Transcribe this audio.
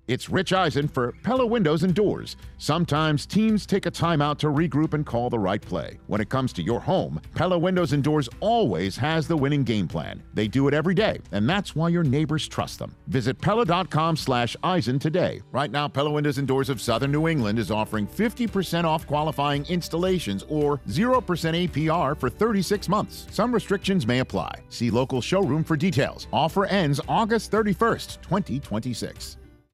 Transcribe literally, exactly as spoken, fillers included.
It's Rich Eisen for Pella Windows and Doors. Sometimes teams take a timeout to regroup and call the right play. When it comes to your home, Pella Windows and Doors always has the winning game plan. They do it every day, and that's why your neighbors trust them. Visit Pella.com slash Eisen today. Right now, Pella Windows and Doors of Southern New England is offering fifty percent off qualifying installations or zero percent A P R for thirty-six months. Some restrictions may apply. See local showroom for details. Offer ends August thirty-first, twenty twenty-six.